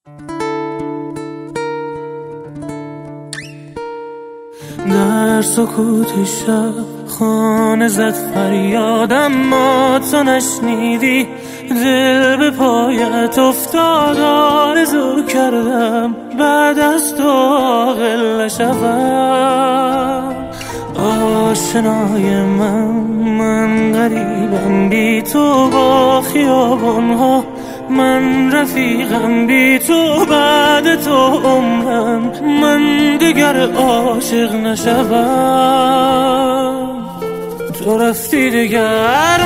در سکوت شب خانه زد فریادم، ما تو نشنیدی. دل به پایت افتاد، آرزو کردم بعد از تو عاقل نشوم. آشنای من غریبم بی تو با خیابانها، من رفیقم بی تو بعد تو عمرم، من دیگر عاشق نشوم. تو رفتی دیگر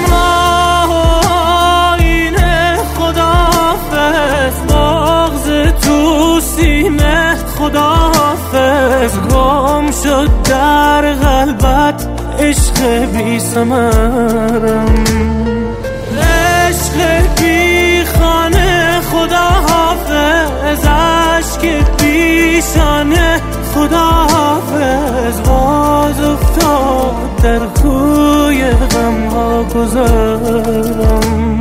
ماهینه، خداحافظ بغض تو سینه، خداحافظ گم شد در قلبت عشق بی ثمرم، عشق بی خانه، خداحافظ عشق بی شانه، خداحافظ باز افتاد در کوی غم ها گذرم.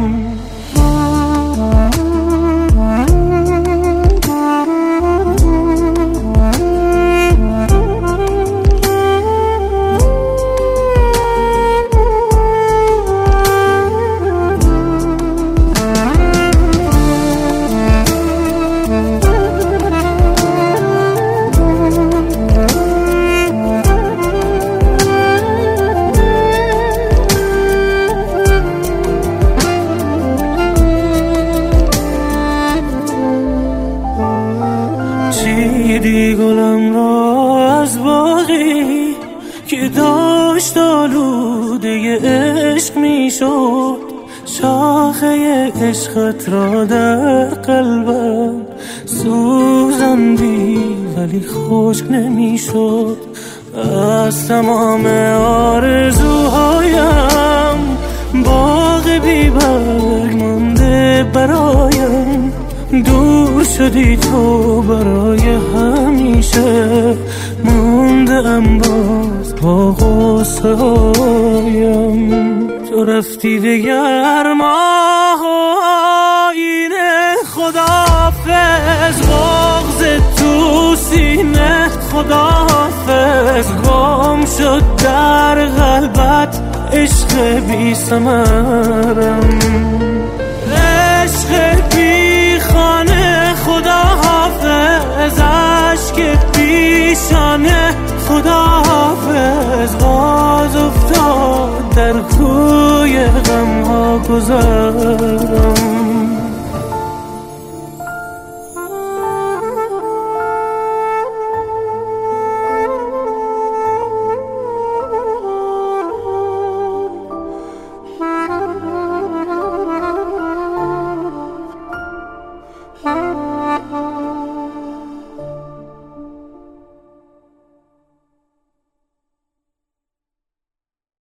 چیدی گلم را از باغی که داشت آلوده عشق می شد، شاخه عشقت را در قلبم سوزندی ولی خشک نمی شد. از تمام آرزوهایم باغ بی برگ مانده برایم، دور شدی تو برای همیشه، موندم باز با غصه هایم. تو رفتی دیگر ماهینه، خداحافظ بغض تو سینه، خداحافظ گم شد در قلبت عشق بی ثمرم، عشق بی خانه، خداحافظ عشق بی شانه، خداحافظ باز افتاد در کوی غم ها گذر.